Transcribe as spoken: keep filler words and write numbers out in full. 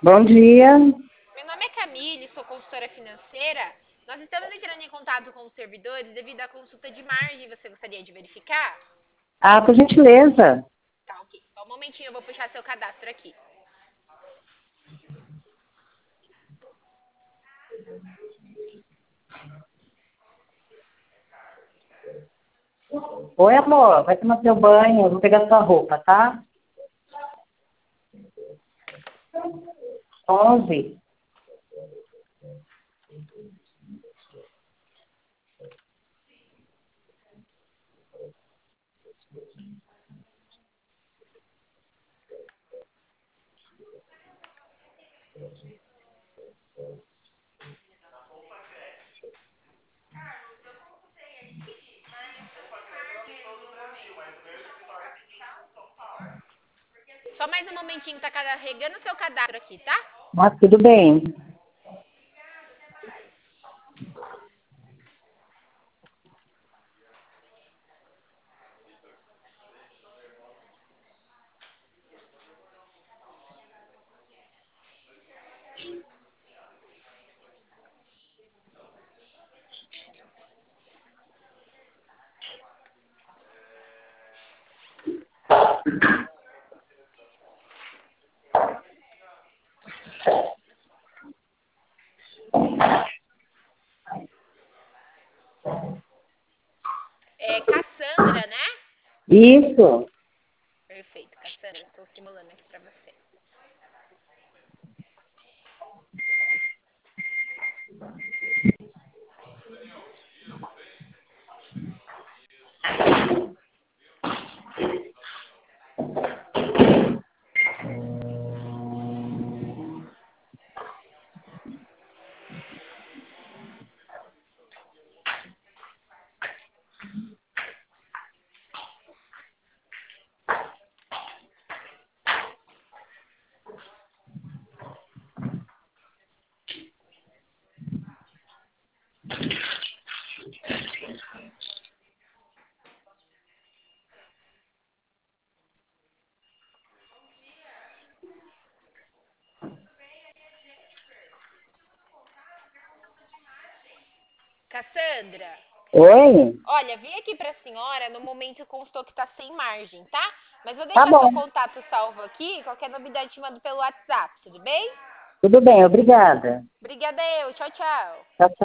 Bom dia. Meu nome é Camille, sou consultora financeira. Nós estamos entrando em contato com os servidores devido à consulta de margem. Você gostaria de verificar? Ah, por gentileza. Tá, ok. Só um momentinho, eu vou puxar seu cadastro aqui. Oi, amor. Vai tomar seu banho. Eu vou pegar sua roupa, tá? Onze. Só mais um momentinho, tá carregando seu cadastro aqui, tá? Ah, tudo bem. É Cassandra, né? Isso. Perfeito, Cassandra. Estou simulando aqui pra você. Cassandra, Oi? olha, vim aqui pra senhora, no momento constou que tá sem margem, tá? Mas vou Tá deixar seu bom. contato salvo aqui, qualquer novidade te mando pelo WhatsApp, tudo bem? Tudo bem, obrigada. Obrigada eu, tchau, tchau. Tchau, tchau.